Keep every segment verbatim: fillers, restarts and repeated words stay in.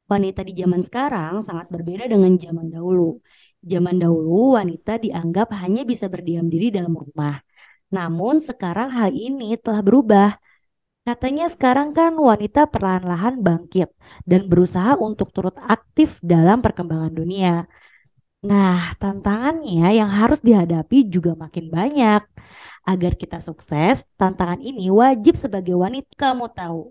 Wanita di zaman sekarang sangat berbeda dengan zaman dahulu. Zaman dahulu, wanita dianggap hanya bisa berdiam diri dalam rumah. Namun sekarang hal ini telah berubah. Katanya sekarang kan wanita perlahan-lahan bangkit dan berusaha untuk turut aktif dalam perkembangan dunia. Nah, tantangannya yang harus dihadapi juga makin banyak. Agar kita sukses, tantangan ini wajib sebagai wanita kamu tahu.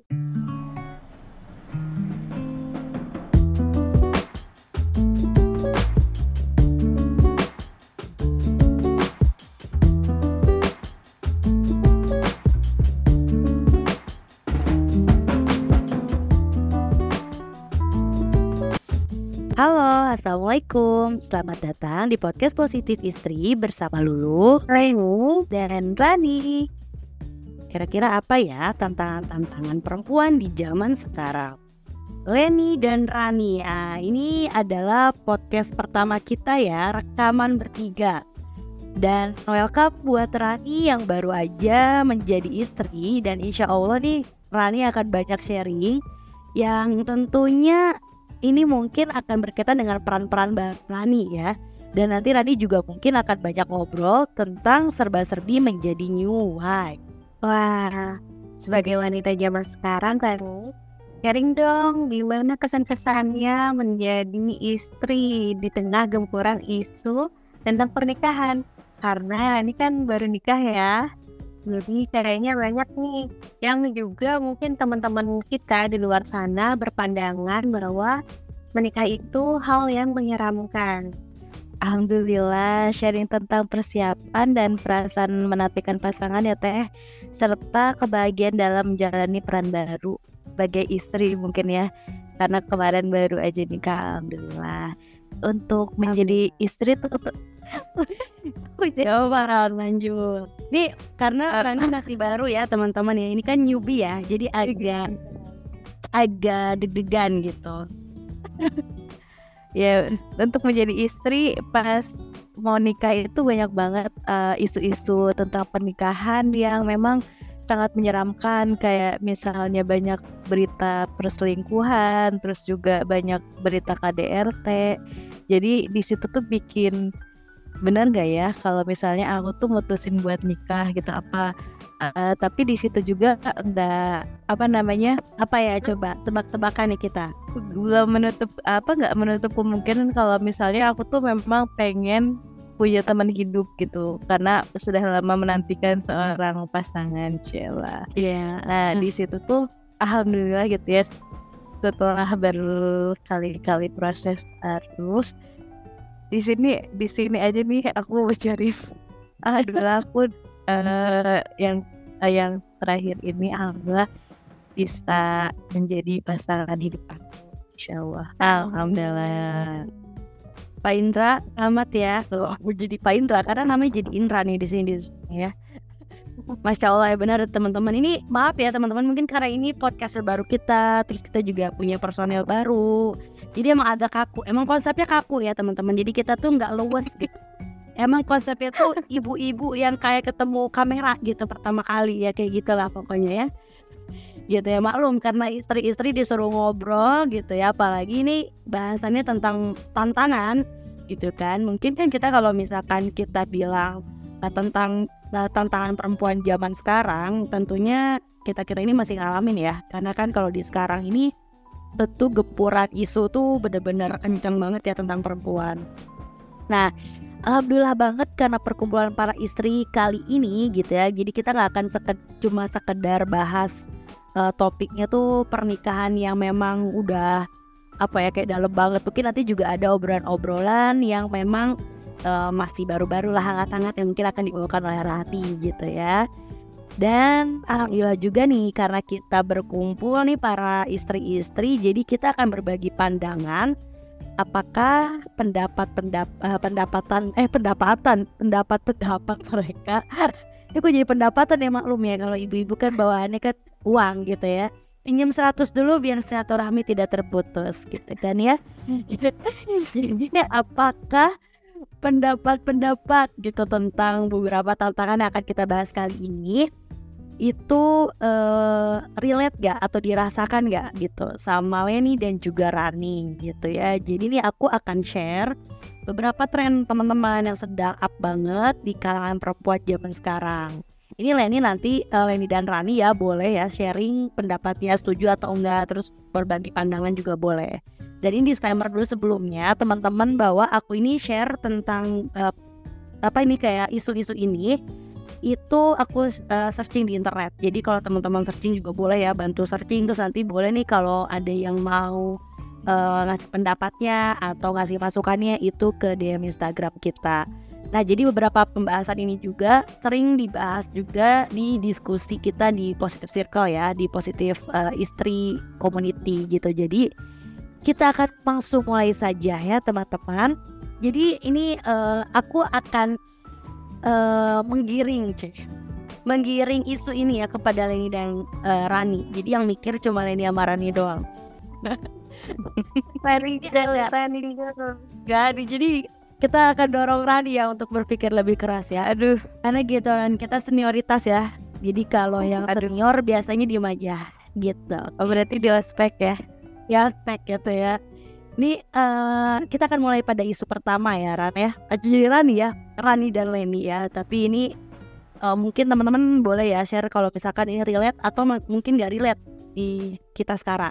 Halo, Assalamualaikum. Selamat datang di podcast Positif Istri bersama Lulu, Renu, dan Rani. Kira-kira apa ya tantangan-tantangan perempuan di zaman sekarang? Leni dan Rani, ah, ini adalah podcast pertama kita ya, rekaman bertiga. Dan welcome buat Rani yang baru aja menjadi istri. Dan insya Allah nih Rani akan banyak sharing yang tentunya ini mungkin akan berkaitan dengan peran-peran Mbak Rani ya. Dan nanti Rani juga mungkin akan banyak ngobrol tentang serba-serbi menjadi new wife. Wah, sebagai wanita zaman sekarang kan, sharing dong gimana kesan-kesannya menjadi istri di tengah gempuran isu tentang pernikahan. Karena ini kan baru nikah ya, jadi kayaknya banyak nih yang juga mungkin teman-teman kita di luar sana berpandangan bahwa menikah itu hal yang menyeramkan. Alhamdulillah sharing tentang persiapan dan perasaan menantikan pasangan ya Teh, serta kebahagiaan dalam menjalani peran baru sebagai istri mungkin ya, karena kemarin baru aja nikah. Alhamdulillah. Untuk menjadi istri tuh Ya parah lanjut. Nih karena Rani masih baru ya teman-teman ya. Ini kan newbie ya. Jadi agak agak deg-degan gitu. ya untuk menjadi istri pas mau nikah itu banyak banget uh, isu-isu tentang pernikahan yang memang sangat menyeramkan, kayak misalnya banyak berita perselingkuhan, terus juga banyak berita K D R T. Jadi di situ tuh bikin benar nggak ya kalau misalnya aku tuh mutusin buat nikah gitu apa. Uh, tapi di situ juga nggak apa namanya Apa ya coba tebak-tebakan nih kita. belum menutup apa nggak menutup kemungkinan kalau misalnya aku tuh memang pengen punya teman hidup gitu, karena sudah lama menantikan seorang pasangan Cila. Iya. Nah di situ tuh alhamdulillah gitu ya, setelah berkali-kali proses terus di sini di sini aja nih aku mencari adalah aku uh, yang uh, yang terakhir ini alhamdulillah bisa menjadi pasangan hidup aku, insyaallah. Alhamdulillah. Pak Indra amat ya. Kalau aku jadi Pak Indra karena namanya jadi Indra nih di sini ya. Masya Allah ya benar teman-teman. Ini maaf ya teman-teman, mungkin karena ini podcast baru kita, terus kita juga punya personel baru, jadi emang agak kaku. Emang konsepnya kaku ya teman-teman. Jadi kita tuh nggak luwes gitu. Emang konsepnya tuh ibu-ibu yang kayak ketemu kamera gitu pertama kali ya, kayak gitulah pokoknya ya. Gitu ya, maklum karena istri-istri disuruh ngobrol gitu ya, apalagi ini bahasannya tentang tantangan gitu kan. Mungkin kan kita kalau misalkan kita bilang nah, tentang nah, tantangan perempuan zaman sekarang, tentunya kita-kita ini masih ngalamin ya. Karena kan kalau di sekarang ini tentu gempuran isu tuh bener-bener kencang banget ya tentang perempuan. Nah, alhamdulillah banget karena perkumpulan para istri kali ini gitu ya. Jadi kita nggak akan seked, cuma sekedar bahas uh, topiknya tuh pernikahan yang memang udah apa ya kayak dalam banget. Mungkin nanti juga ada obrolan-obrolan yang memang uh, masih baru-baru lah, hangat-hangat yang mungkin akan dibawakan oleh Rati gitu ya. Dan alhamdulillah juga nih karena kita berkumpul nih para istri-istri, jadi kita akan berbagi pandangan apakah pendapat-pendapat uh, pendapatan eh pendapatan pendapat-pendapat mereka ini kok jadi pendapatan ya, maklum ya kalau ibu-ibu kan bawaannya kan uang gitu ya, pinjam seratus dulu biar silaturahmi tidak terputus gitu kan ya. Jadi apakah pendapat-pendapat gitu tentang beberapa tantangan yang akan kita bahas kali ini itu uh, relate gak atau dirasakan gak gitu sama Leni dan juga Rani gitu ya. Jadi nih aku akan share beberapa tren teman-teman yang sedang up banget di kalangan perempuan zaman sekarang. Ini Leni nanti uh, Leni dan Rani ya boleh ya sharing pendapatnya, setuju atau enggak, terus berbagi pandangan juga boleh. Jadi ini disclaimer dulu sebelumnya teman-teman bahwa aku ini share tentang uh, apa ini kayak isu-isu ini itu aku uh, searching di internet. Jadi kalau teman-teman searching juga boleh ya bantu searching, terus nanti boleh nih kalau ada yang mau uh, ngasih pendapatnya atau ngasih masukannya itu ke D M Instagram kita. Nah jadi beberapa pembahasan ini juga sering dibahas juga di diskusi kita di Positive Circle ya, di Positive uh, Istri Community gitu. Jadi kita akan langsung mulai saja ya teman-teman. Jadi ini uh, aku akan uh, menggiring cek Menggiring isu ini ya kepada Leni dan uh, Rani. Jadi yang mikir cuma Leni sama Rani doang. Rani dan Rani gak ada. Jadi kita akan dorong Rani ya untuk berpikir lebih keras ya. Aduh, karena gitu kan kita senioritas ya. Jadi kalau yang senior biasanya diem aja gitu. Oh, berarti di ospek ya. Ya ospek gitu ya. Ini uh, kita akan mulai pada isu pertama ya Ran ya. Jadi Rani ya, Rani dan Leni ya. Tapi ini uh, mungkin teman-teman boleh ya share kalau misalkan ini relate atau m- mungkin gak relate di kita sekarang.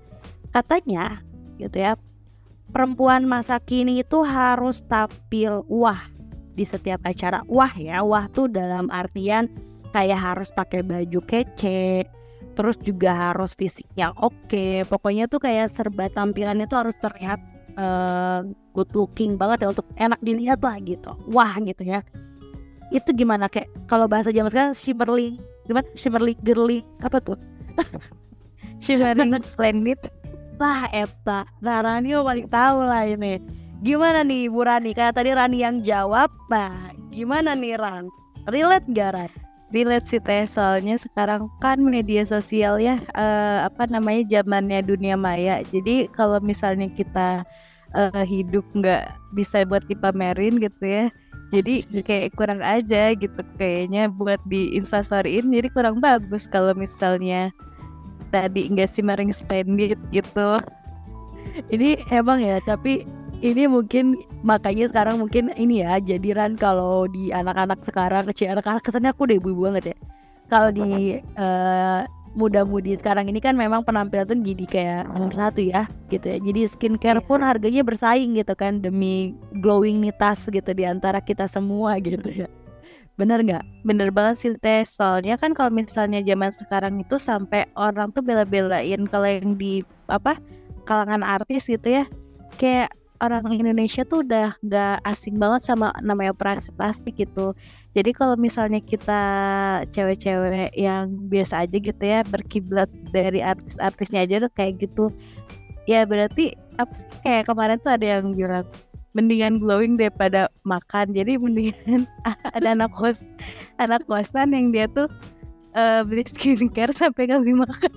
Katanya gitu ya, perempuan masa kini itu harus tampil wah di setiap acara. Wah ya, wah tuh dalam artian kayak harus pakai baju kece, terus juga harus fisiknya oke. Pokoknya tuh kayak serba tampilannya tuh harus terlihat uh, good looking banget ya, untuk enak dilihat lah gitu. Wah gitu ya. Itu gimana kayak kalau bahasa zaman sekarang shimmerly, gimana? Shimmerly girly apa tuh? Shimmerly splendid. Lah eta, nah Rani paling tahu lah ini. Gimana nih Bu Rani? Kayak tadi Rani yang jawab, nah gimana nih Ran? Relate gak Ran? Relate sih teh, soalnya sekarang kan media sosial ya, uh, apa namanya zamannya dunia maya. Jadi kalau misalnya kita uh, hidup nggak bisa buat dipamerin gitu ya, jadi kayak kurang aja gitu kayaknya buat di instastoryin. Jadi kurang bagus kalau misalnya tadi enggak shimmering splendid gitu. Ini emang ya, tapi ini mungkin makanya sekarang mungkin ini ya jadiran kalau di anak-anak sekarang, kecil anak-anak kesannya aku udah ibu-ibu banget ya. Kalau di uh, muda-mudi sekarang ini kan memang penampilan tuh jadi kayak nomor satu ya gitu ya. Jadi skincare pun harganya bersaing gitu kan demi glowingitas gitu di antara kita semua gitu ya. Bener gak? Bener banget sih teh. Soalnya kan kalau misalnya zaman sekarang itu sampai orang tuh bela-belain kalau yang di apa kalangan artis gitu ya, kayak orang Indonesia tuh udah gak asing banget sama namanya operasi plastik gitu. Jadi kalau misalnya kita cewek-cewek yang biasa aja gitu ya, berkiblat dari artis-artisnya aja udah kayak gitu, ya berarti apa sih, kayak kemarin tuh ada yang bilang mendingan glowing daripada makan. Jadi mendingan ada anak kos anak kosan yang dia tuh uh, beli skincare sampai nggak beli makan.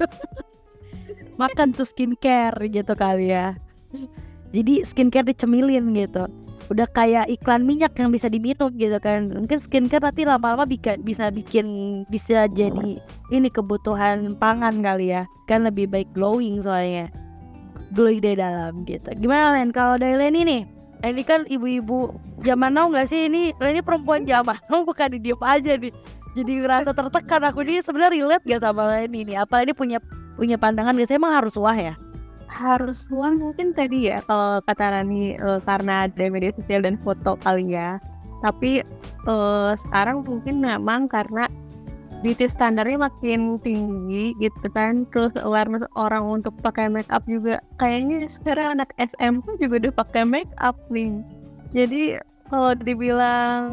Makan tuh skincare gitu kali ya. Jadi skincare dicemilin gitu. Udah kayak iklan minyak yang bisa diminum gitu kan. Mungkin skincare nanti lama-lama bisa, bisa bikin bisa jadi ini kebutuhan pangan kali ya. Kan lebih baik glowing soalnya. Glowing dari dalam gitu. Gimana Len? Kalau dari Leni nih, Leni kan ibu-ibu zaman now gak sih? Ini Leni perempuan zaman now, bukan diem aja nih. Jadi ngerasa tertekan. Aku ini sebenarnya relate gak sama Leni nih? Apa ini punya punya pandangan biasanya emang harus wah ya? Harus uang mungkin tadi ya kalau kata Rani, uh, karena ada media sosial dan foto kali ya. Tapi uh, sekarang mungkin memang karena beauty standarnya makin tinggi gitu kan, terus awareness orang untuk pakai make up juga kayaknya sekarang anak S M P juga udah pakai make up nih. Jadi kalau dibilang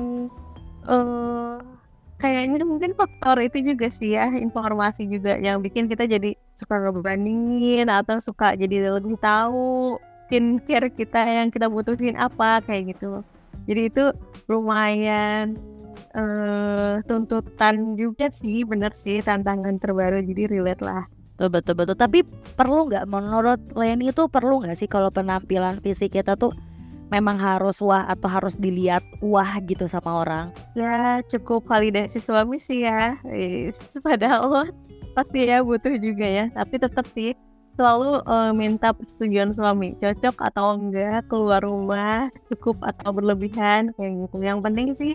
uh, kayaknya mungkin faktor itu juga sih ya, informasi juga yang bikin kita jadi suka ngebandingin atau suka jadi lebih tahu skincare kita yang kita butuhin apa kayak gitu. Jadi itu lumayan Uh, tuntutan juga sih, bener sih, tantangan terbaru, jadi relate lah. Betul betul. Tapi perlu nggak menurut Leni itu perlu nggak sih kalau penampilan fisik kita tuh memang harus wah atau harus dilihat wah gitu sama orang? Ya cukup validasi suami sih ya. Eh, padahal pasti ya butuh juga ya. Tapi tetap sih selalu uh, minta persetujuan suami, cocok atau enggak keluar rumah, cukup atau berlebihan kayak gitu. Yang penting sih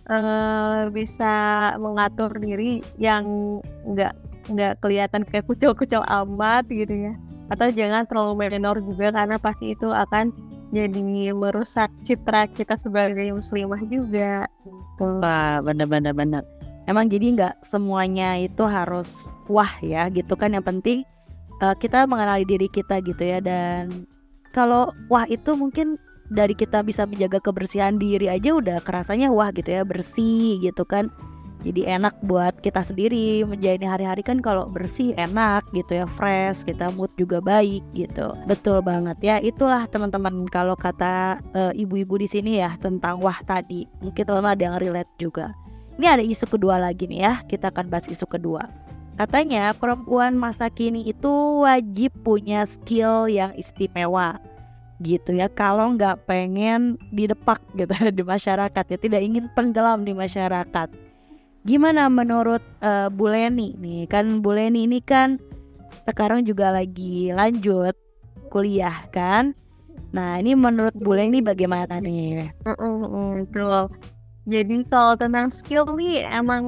uh, bisa mengatur diri yang enggak enggak kelihatan kayak kucel-kucel amat gitu ya. Atau jangan terlalu menor juga, karena pasti itu akan jadi merusak citra kita sebagai muslimah juga. Wah, bener-bener bener. Emang jadi nggak semuanya itu harus wah ya gitu kan. Yang penting uh, kita mengenali diri kita gitu ya. Dan kalau wah itu mungkin dari kita bisa menjaga kebersihan diri aja udah kerasanya wah gitu ya, bersih gitu kan. Jadi enak buat kita sendiri menjalani hari-hari kan, kalau bersih enak gitu ya, fresh, kita mood juga baik gitu. Betul banget ya. Itulah teman-teman kalau kata uh, ibu-ibu di sini ya tentang wah tadi. Mungkin teman-teman ada yang relate juga. Ini ada isu kedua lagi nih ya. Kita akan bahas isu kedua. Katanya perempuan masa kini itu wajib punya skill yang istimewa gitu ya, kalau nggak pengen didepak gitu di masyarakat ya, tidak ingin tenggelam di masyarakat. Gimana menurut uh, Bu Leni nih? Kan Bu Leni ini kan sekarang juga lagi lanjut kuliah kan. Nah ini menurut Bu Leni bagaimana nih? Mm-mm, betul. Jadi kalau tentang skill nih emang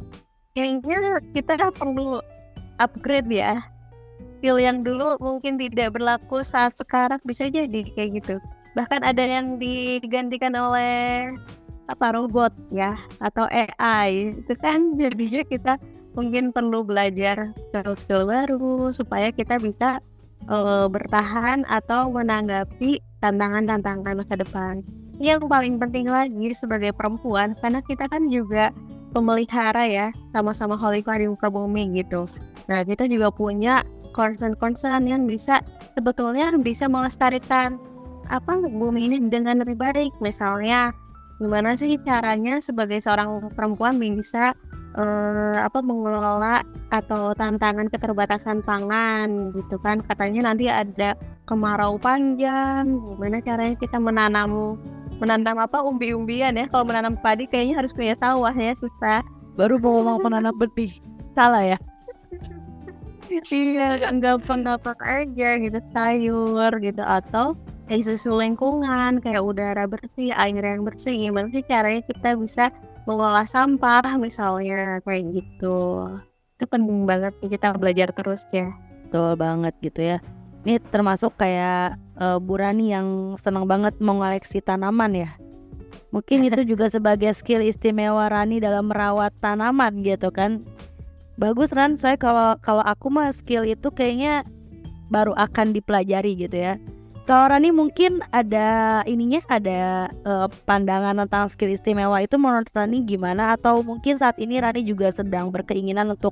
kayaknya kita perlu upgrade ya. Skill yang dulu mungkin tidak berlaku saat sekarang bisa jadi kayak gitu. Bahkan ada yang digantikan oleh apa robot ya, atau A I. Itu kan jadinya kita mungkin perlu belajar skill-skill baru supaya kita bisa uh, bertahan atau menanggapi tantangan-tantangan masa depan. Yang paling penting lagi sebagai perempuan, karena kita kan juga pemelihara ya, sama-sama khalifah di muka bumi gitu. Nah kita juga punya concern-concern yang bisa sebetulnya bisa melestarikan apa bumi ini dengan lebih baik. Misalnya gimana sih caranya sebagai seorang perempuan bisa uh, apa mengelola atau tantangan keterbatasan pangan gitu kan. Katanya nanti ada kemarau panjang, gimana caranya kita menanam menanam apa umbi-umbian ya. Kalau menanam padi kayaknya harus punya sawah ya, susah. Baru mau ngomong menanam benih, salah ya? Iya, gampang dapat aja gitu, sayur gitu, atau isu-isu lingkungan kayak udara bersih, air yang bersih. Gimana sih caranya kita bisa mengolah sampah misalnya kayak gitu. Itu penting banget kita belajar terus ya. Betul banget gitu ya. Ini termasuk kayak uh, Bu Rani yang senang banget mengoleksi tanaman ya. Mungkin itu juga sebagai skill istimewa Rani dalam merawat tanaman gitu kan. Bagus Ran, saya kalau kalau aku mah skill itu kayaknya baru akan dipelajari gitu ya. Kalau Rani mungkin ada ininya, ada uh, pandangan tentang skill istimewa itu menurut Rani gimana? Atau mungkin saat ini Rani juga sedang berkeinginan untuk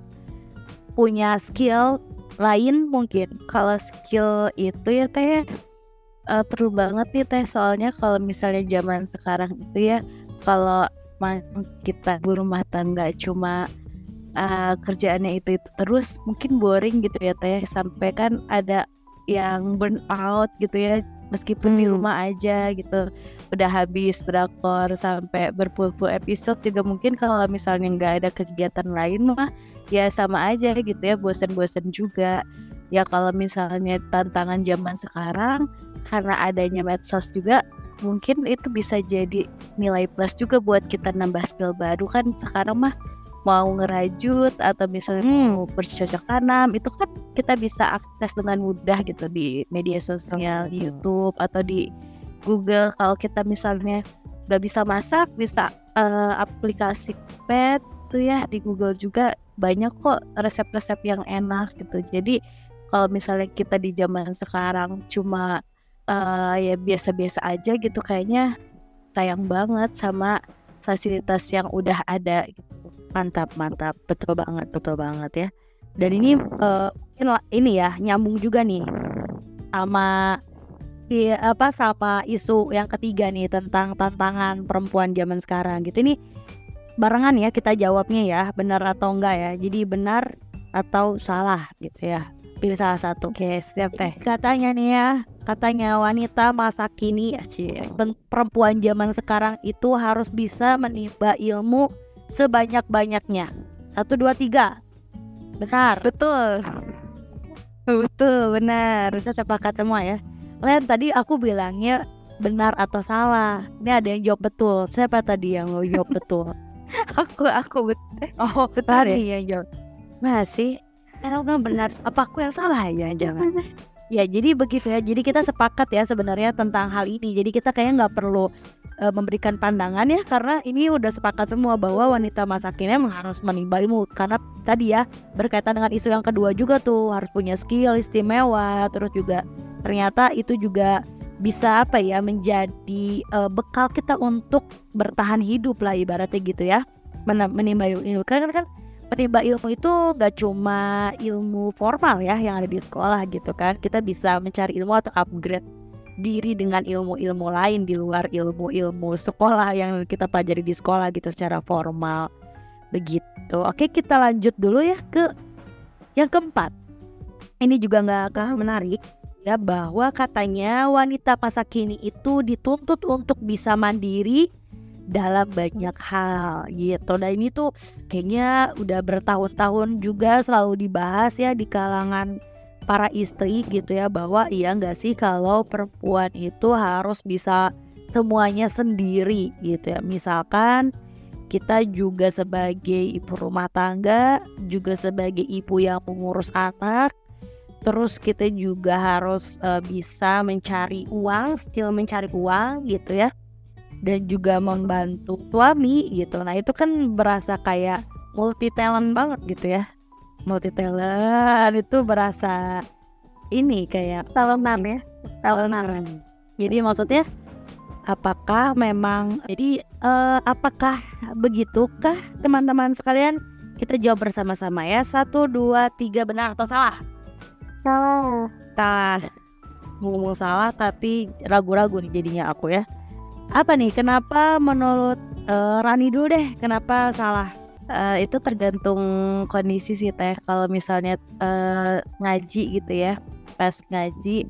punya skill lain mungkin? Kalau skill itu ya Teh uh, perlu banget nih Teh, soalnya kalau misalnya zaman sekarang itu ya, kalau kita ibu rumah tangga cuma uh, kerjaannya itu itu terus mungkin boring gitu ya Teh, sampai kan ada yang burn out gitu ya, meskipun hmm. di rumah aja gitu, udah habis drakor sampai berpuluh-puluh episode juga mungkin kalau misalnya nggak ada kegiatan lain mah ya sama aja gitu ya, bosan-bosan juga ya. Kalau misalnya tantangan zaman sekarang karena adanya medsos juga, mungkin itu bisa jadi nilai plus juga buat kita nambah skill baru kan. Sekarang mah mau ngerajut atau misalnya hmm. mau bercocok tanam, itu kan kita bisa akses dengan mudah gitu di media sosial, di YouTube atau di Google. Kalau kita misalnya nggak bisa masak, bisa uh, aplikasi pet tuh ya, di Google juga banyak kok resep-resep yang enak gitu. Jadi kalau misalnya kita di zaman sekarang cuma uh, ya biasa-biasa aja gitu, kayaknya sayang banget sama fasilitas yang udah ada gitu. Mantap, mantap, betul banget, betul banget ya. Dan ini uh, ini ya nyambung juga nih sama di, apa sama isu yang ketiga nih tentang tantangan perempuan zaman sekarang gitu. Ini barengan ya kita jawabnya ya, benar atau enggak ya. Jadi benar atau salah gitu ya. pilih salah satu. Oke, siap teh. Katanya nih ya, katanya wanita masa kini, cie, perempuan zaman sekarang itu harus bisa menimba ilmu sebanyak-banyaknya. Satu, dua, tiga. Benar. Betul. Betul, benar. Kita sepakat semua ya. Len, tadi aku bilangnya benar atau salah. Ini ada yang jawab betul. Siapa tadi yang mau jawab betul? Aku aku betul. Oh, Betul tadi ya? yang jawab. Masih? Kalau kan benar, apa aku yang salah ya? Jangan. Ya, jadi begitu ya. Jadi kita sepakat ya sebenarnya tentang hal ini. Jadi kita kayaknya nggak perlu uh, memberikan pandangan ya, karena ini udah sepakat semua bahwa wanita masa kini memang harus menimba ilmu. Karena tadi ya berkaitan dengan isu yang kedua juga tuh, harus punya skill istimewa. Terus juga ternyata itu juga bisa apa ya, menjadi uh, bekal kita untuk bertahan hidup lah ibaratnya gitu ya. Men- menimba ilmu kan kan penimba ilmu itu gak cuma ilmu formal ya yang ada di sekolah gitu kan. Kita bisa mencari ilmu atau upgrade diri dengan ilmu-ilmu lain di luar ilmu-ilmu sekolah yang kita pelajari di sekolah gitu secara formal begitu. Oke, kita lanjut dulu ya ke yang keempat. Ini juga gak kalah menarik ya, bahwa katanya wanita masa kini itu dituntut untuk bisa mandiri dalam banyak hal gitu. Dan ini tuh kayaknya udah bertahun-tahun juga selalu dibahas ya di kalangan para istri gitu ya, bahwa iya gak sih kalau perempuan itu harus bisa semuanya sendiri gitu ya. Misalkan kita juga sebagai ibu rumah tangga, juga sebagai ibu yang mengurus anak, terus kita juga harus uh, bisa mencari uang, skill mencari uang gitu ya, dan juga membantu suami gitu. Nah itu kan berasa kayak multi talent banget gitu ya. Multi talent itu berasa ini kayak talentan ya, talentan. Jadi maksudnya apakah memang jadi uh, apakah begitukah teman-teman sekalian? Kita jawab bersama-sama ya. Satu, dua, tiga, benar atau salah? salah. Salah. Ngomong salah tapi ragu-ragu nih jadinya aku ya. Apa nih, kenapa menurut uh, Rani dulu deh, kenapa salah? Uh, itu tergantung kondisi sih teh. Kalau misalnya uh, ngaji gitu ya, pas ngaji,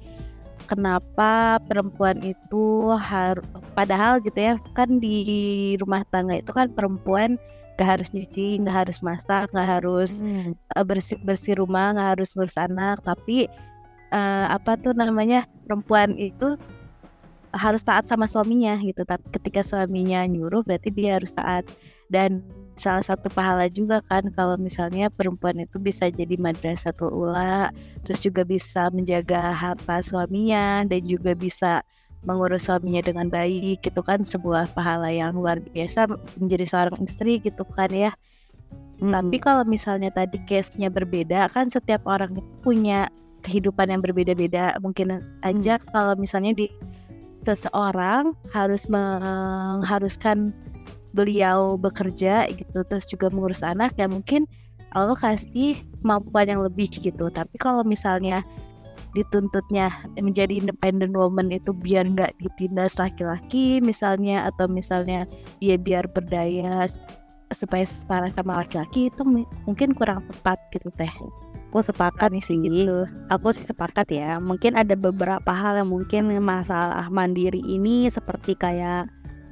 kenapa perempuan itu harus, padahal gitu ya, kan di rumah tangga itu kan perempuan gak harus nyuci, gak harus masak, gak harus Hmm. uh, bersih-bersih rumah, gak harus ngurus anak. Tapi uh, apa tuh namanya, perempuan itu harus taat sama suaminya gitu. Tapi ketika suaminya nyuruh berarti dia harus taat. Dan salah satu pahala juga kan kalau misalnya perempuan itu bisa jadi madrasatul ula, terus juga bisa menjaga harta suaminya dan juga bisa mengurus suaminya dengan baik gitu kan, sebuah pahala yang luar biasa menjadi seorang istri gitu kan ya. Hmm. Tapi kalau misalnya tadi case-nya berbeda kan, setiap orang punya kehidupan yang berbeda-beda. Mungkin aja hmm. kalau misalnya di seseorang harus mengharuskan beliau bekerja gitu, terus juga mengurus anak, ya mungkin Allah kasih kemampuan yang lebih gitu. Tapi kalau misalnya dituntutnya menjadi independent woman itu biar nggak ditindas laki-laki misalnya, atau misalnya dia biar berdaya supaya setara sama laki-laki, itu mungkin kurang tepat gitu teh. Aku sepakat nih sih gitu. Aku sih sepakat ya. Mungkin ada beberapa hal yang mungkin masalah mandiri ini seperti kayak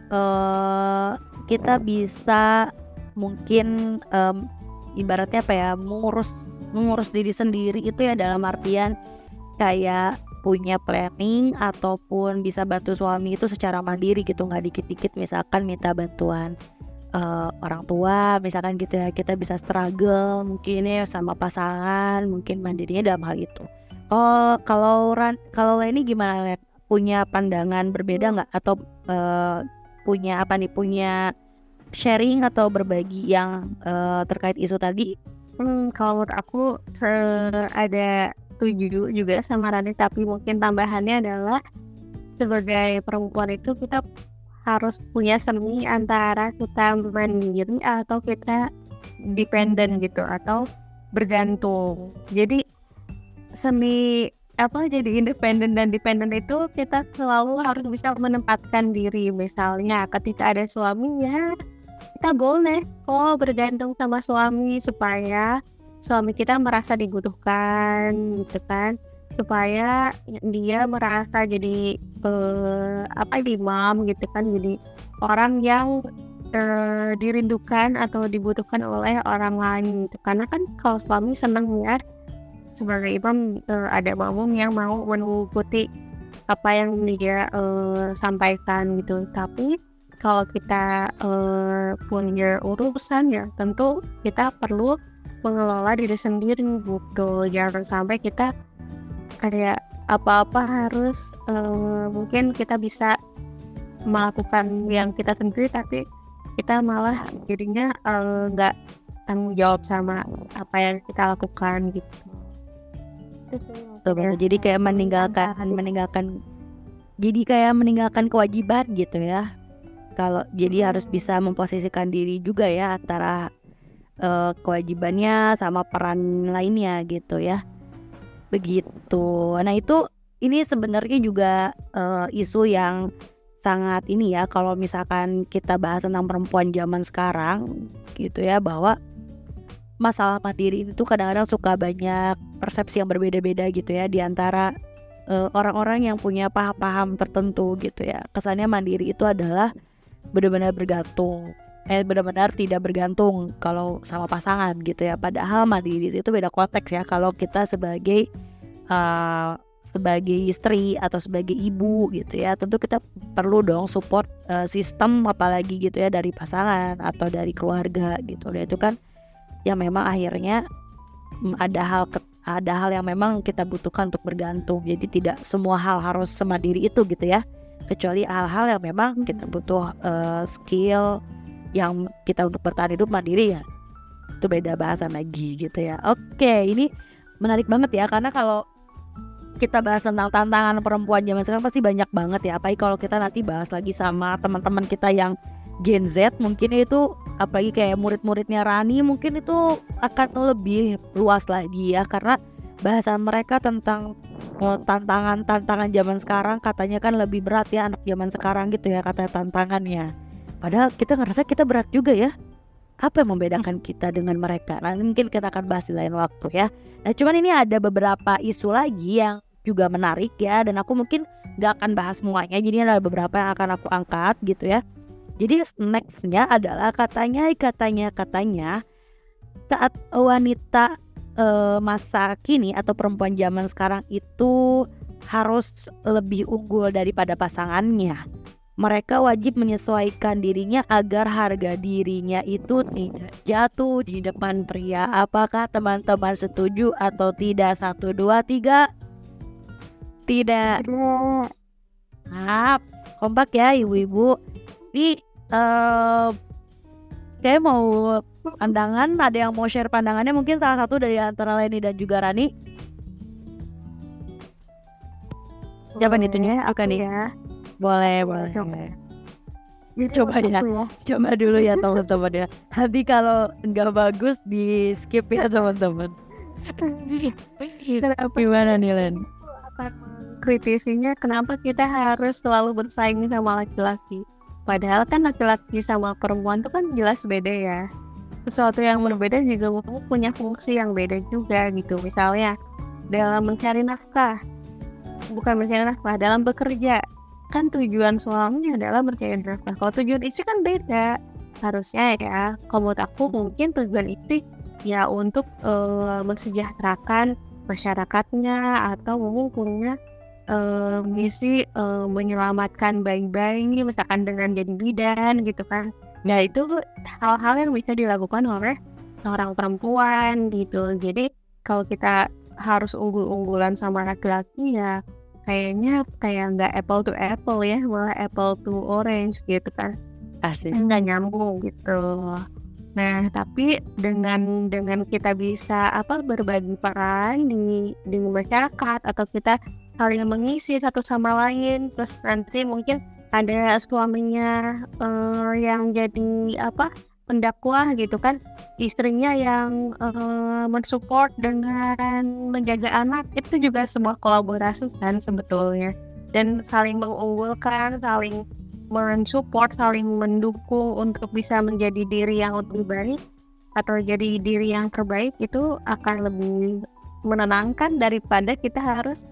uh, kita bisa mungkin um, ibaratnya apa ya, mengurus mengurus diri sendiri itu ya, dalam artian kayak punya planning ataupun bisa bantu suami itu secara mandiri gitu, nggak dikit-dikit misalkan minta bantuan uh, orang tua misalkan gitu ya. Kita bisa struggle mungkin ya sama pasangan, mungkin mandirinya dalam hal itu. Oh, kalau Ran, kalau Leni gimana, Len? Punya pandangan berbeda nggak, atau uh, punya apa nih, punya sharing atau berbagi yang uh, terkait isu tadi? Hmm, kalau menurut aku se- ada setuju juga sama Rani, tapi mungkin tambahannya adalah sebagai perempuan itu kita harus punya seni antara kita mandiri atau kita dependen gitu, atau bergantung. Jadi seni apa, jadi independen dan dependen itu kita selalu harus bisa menempatkan diri. Misalnya ketika ada suami ya, kita boleh kok bergantung sama suami supaya suami kita merasa dibutuhkan gitu kan, supaya dia merasa jadi eh, apa imam gitu kan, jadi orang yang eh, dirindukan atau dibutuhkan oleh orang lain gitu. Karena kan kalau suami senang ya sebagai imam eh, ada makmum yang mau mengikuti apa yang dia eh, sampaikan gitu. Tapi kalau kita eh, punya urusan ya tentu kita perlu mengelola diri sendiri gitu. Jangan sampai kita kayak apa-apa harus eh, mungkin kita bisa melakukan yang kita sendiri tapi kita malah jadinya nggak uh, tanggung jawab sama apa yang kita lakukan gitu. Betul, jadi kayak meninggalkan meninggalkan jadi kayak meninggalkan kewajiban gitu ya. Kalau jadi harus bisa memposisikan diri juga ya antara uh, kewajibannya sama peran lainnya gitu ya. Begitu. Nah itu ini sebenarnya juga uh, isu yang sangat ini ya, kalau misalkan kita bahas tentang perempuan zaman sekarang gitu ya, bahwa masalah mandiri itu kadang-kadang suka banyak persepsi yang berbeda-beda gitu ya di antara uh, orang-orang yang punya paham-paham tertentu gitu ya. Kesannya mandiri itu adalah benar-benar bergantung, eh benar-benar tidak bergantung kalau sama pasangan gitu ya. Padahal mandiri itu beda konteks ya. Kalau kita sebagai uh, sebagai istri atau sebagai ibu gitu ya, tentu kita perlu dong support uh, sistem apalagi gitu ya dari pasangan atau dari keluarga gitu. Dan itu kan yang memang akhirnya ada hal ada hal yang memang kita butuhkan untuk bergantung. Jadi tidak semua hal harus semandiri itu gitu ya, kecuali hal-hal yang memang kita butuh uh, skill yang kita untuk bertahan hidup mandiri ya, itu beda bahasan lagi gitu ya. Oke, ini menarik banget ya, karena kalau kita bahas tentang tantangan perempuan zaman sekarang pasti banyak banget ya. Apalagi kalau kita nanti bahas lagi sama teman-teman kita yang Gen Z, mungkin itu apalagi kayak murid-muridnya Rani, mungkin itu akan lebih luas lagi ya, karena bahasan mereka tentang uh, tantangan-tantangan zaman sekarang katanya kan lebih berat ya anak zaman sekarang gitu ya katanya tantangannya. Padahal kita ngerasa kita berat juga ya. Apa yang membedakan kita dengan mereka? Nah, mungkin kita akan bahas di lain waktu ya. Nah, cuman ini ada beberapa isu lagi yang juga menarik ya, dan aku mungkin gak akan bahas semuanya, jadi ada beberapa yang akan aku angkat gitu ya. Jadi nextnya adalah katanya katanya katanya saat wanita e, masa kini atau perempuan zaman sekarang itu harus lebih unggul daripada pasangannya. Mereka wajib menyesuaikan dirinya agar harga dirinya itu tidak jatuh di depan pria. Apakah teman-teman setuju atau tidak? Satu, dua, tiga. Tidak. Maaf, kompak ya ibu-ibu. Ini uh, kayak mau pandangan, ada yang mau share pandangannya, mungkin salah satu dari antara Leni dan juga Rani. Siapa nih itunya? Oke nih. Ya. Boleh, boleh. boleh. Coba ya, coba dulu ya teman-teman ya. Nanti kalau nggak bagus di skip ya teman-teman. Gimana nih Len? Kritisinya kenapa kita harus selalu bersaing sama laki-laki, padahal kan laki-laki sama perempuan itu kan jelas beda ya. Sesuatu yang berbeda juga punya fungsi yang beda juga gitu. Misalnya dalam mencari nafkah, bukan mencari nafkah, dalam bekerja kan tujuan suaminya adalah mencari nafkah. Kalau tujuan istri kan beda harusnya ya. Kalau menurut aku mungkin tujuan istri ya untuk uh, mensejahterakan masyarakatnya, atau mungkin punya uh, misi uh, menyelamatkan bayi-bayi misalkan dengan jadi bidan gitu kan. Nah itu hal-hal yang bisa dilakukan oleh seorang perempuan gitu. Jadi kalau kita harus unggul-unggulan sama laki-laki ya kayaknya kayak nggak apple to apple ya, malah apple to orange gitu kan. Asik. Nggak nyambung gitu. Nah, tapi dengan dengan kita bisa apa berbagi peran di di masyarakat, atau kita saling mengisi satu sama lain, terus nanti mungkin ada suaminya uh, yang jadi apa pendakwah gitu kan, istrinya yang uh, mensupport dengan menjaga anak, itu juga sebuah kolaborasi kan sebetulnya, dan saling mengunggulkan, saling mensupport, saling mendukung untuk bisa menjadi diri yang lebih baik. atau jadi diri yang terbaik itu akan lebih menenangkan daripada kita harus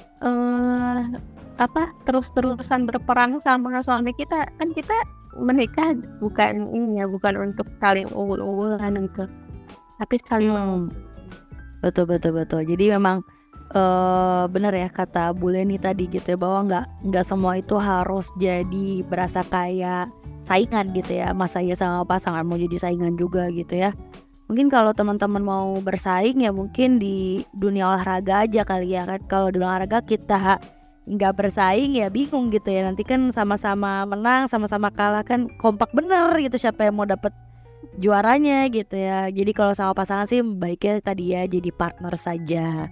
uh, apa terus-terusan berperang sama suami kita. Kan kita menikah bukan ini ya, bukan untuk saling unggul-unggulan gitu, tapi saling Hmm. Betul betul betul. Jadi memang uh, benar ya kata Bu Leni tadi gitu ya, bahwa nggak nggak semua itu harus jadi berasa kayak saingan gitu ya. Mas saya sama pasangan mau jadi saingan juga gitu ya. Mungkin kalau teman-teman mau bersaing ya mungkin di dunia olahraga aja kali ya kan. Kalau di olahraga kita nggak bersaing ya bingung gitu ya. Nanti kan sama-sama menang, sama-sama kalah kan kompak bener gitu siapa yang mau dapet juaranya gitu ya. Jadi kalau sama pasangan sih baiknya tadi ya jadi partner saja.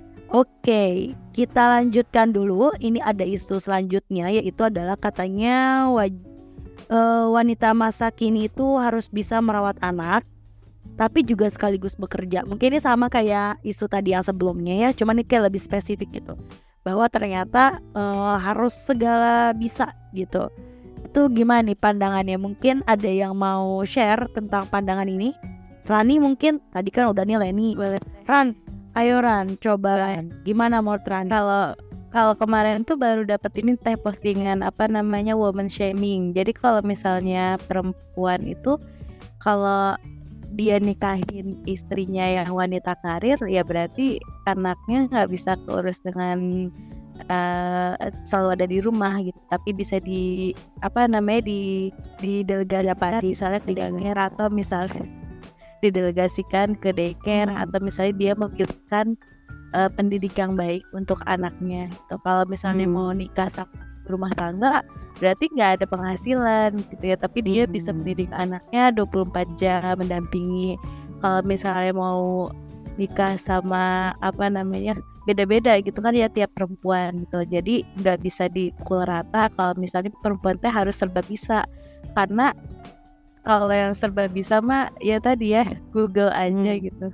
Oke, kita lanjutkan dulu. Ini ada isu selanjutnya, yaitu adalah katanya waj- eh, wanita masa kini itu harus bisa merawat anak tapi juga sekaligus bekerja. Mungkin ini sama kayak isu tadi yang sebelumnya ya, cuman ini kayak lebih spesifik gitu, bahwa ternyata eh, harus segala bisa gitu. Itu gimana nih pandangannya? Mungkin ada yang mau share tentang pandangan ini? Rani mungkin, tadi kan udah nih Leni. Boleh. Ran, ayo Ran, coba Ran. Gimana menurut Ran? Kalau kalau kemarin tuh baru dapet ini teh postingan apa namanya woman shaming. Jadi kalau misalnya perempuan itu kalau dia nikahin istrinya yang wanita karir, ya berarti anaknya nggak bisa keurus dengan uh, selalu ada di rumah gitu, tapi bisa di apa namanya di di delegasikan misalnya ke daycare atau misalnya didelegasikan ke daycare atau misalnya dia memiliki uh, pendidik yang baik untuk anaknya. Gitu. Kalau misalnya Hmm. mau nikah sama rumah tangga, berarti nggak ada penghasilan gitu ya, tapi dia Hmm. bisa mendidik anaknya dua puluh empat jam, mendampingi. Kalau misalnya mau nikah sama apa namanya beda-beda gitu kan ya tiap perempuan gitu, jadi nggak bisa dipukul rata kalau misalnya perempuan teh harus serba bisa, karena kalau yang serba bisa mah ya tadi ya Google aja gitu.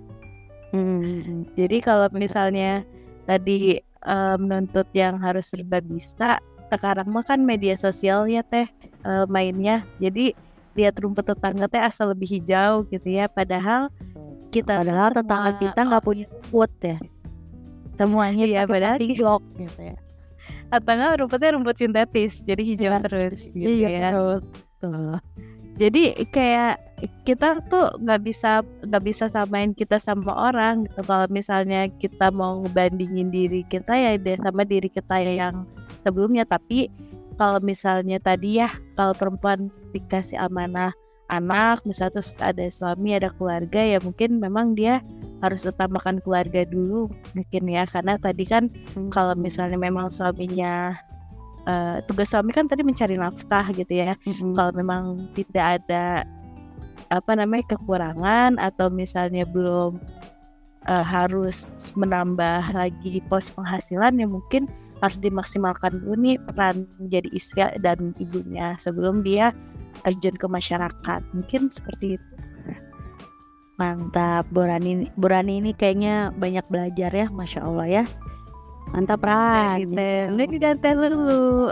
Hmm. Jadi kalau misalnya tadi uh, menuntut yang harus serba bisa, sekarang mah kan media sosialnya teh uh, mainnya. Jadi lihat rumput tetangga teh asal lebih hijau gitu ya. Padahal kita Padahal tetangga semua- kita nggak punya rumput ya. Semuanya Iya, pakai padahal plastik jok gitu ya. atau enggak rumputnya rumput sintetis, jadi hijau terus gitu Iya ya. terus. Tuh. Jadi kayak kita tuh nggak bisa nggak bisa samain kita sama orang gitu. Kalau misalnya kita mau ngebandingin diri kita ya de- sama diri kita yang sebelumnya. Tapi kalau misalnya tadi ya kalau perempuan dikasih amanah anak, misalnya terus ada suami ada keluarga, ya mungkin memang dia harus utamakan keluarga dulu mungkin ya. Karena tadi kan kalau misalnya memang suaminya uh, tugas suami kan tadi mencari nafkah gitu ya. Mm-mm. Kalau memang tidak ada apa namanya kekurangan atau misalnya belum uh, harus menambah lagi pos penghasilan, ya mungkin harus dimaksimalkan dulu nih peran menjadi istri dan ibunya sebelum dia terjun ke masyarakat. Mungkin seperti itu. Mantap, Borani, Borani ini kayaknya banyak belajar ya, Masya Allah ya. Mantap Ran. Dari teh Leni dan teh Lulu.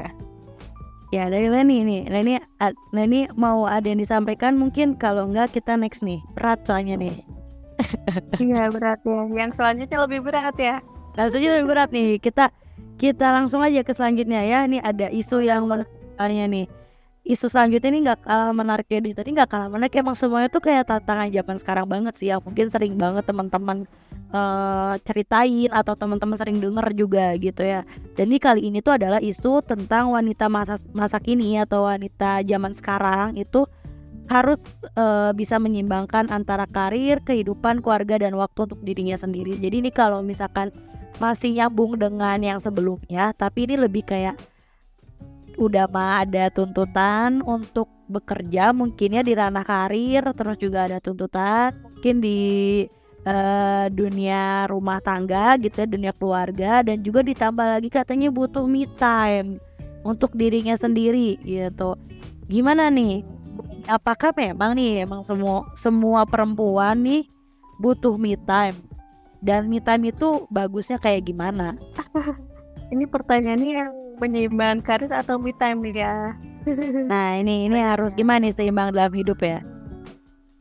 Ya dari Leni nih, Leni, a- Leni mau ada yang disampaikan mungkin, kalau enggak kita next nih, berat soalnya nih. Iya berat ya. Yang selanjutnya lebih berat ya. Langsungnya lebih berat nih, kita kita langsung aja ke selanjutnya ya. Ini ada isu yang menariknya nih. Isu selanjutnya ini nggak kalah menariknya di tadi, nggak kalah menarik. Emang semuanya tuh kayak tantangan zaman sekarang banget sih, yang mungkin sering banget teman-teman eh, ceritain atau teman-teman sering denger juga gitu ya. Dan ini kali ini tuh adalah isu tentang wanita masa masa kini atau wanita zaman sekarang itu harus eh, bisa menyeimbangkan antara karir, kehidupan, keluarga, dan waktu untuk dirinya sendiri. Jadi ini kalau misalkan masih nyambung dengan yang sebelumnya, tapi ini lebih kayak udah mah ada tuntutan untuk bekerja mungkin ya di ranah karir, terus juga ada tuntutan mungkin di eh, dunia rumah tangga gitu ya, dunia keluarga, dan juga ditambah lagi katanya butuh me time untuk dirinya sendiri gitu. Gimana nih? Apakah memang nih emang semua semua perempuan nih butuh me time? Dan me time itu bagusnya kayak gimana? Ini pertanyaannya yang menyeimbangkan karir atau me time nih ya. Nah ini ini harus gimana nih seimbang dalam hidup ya?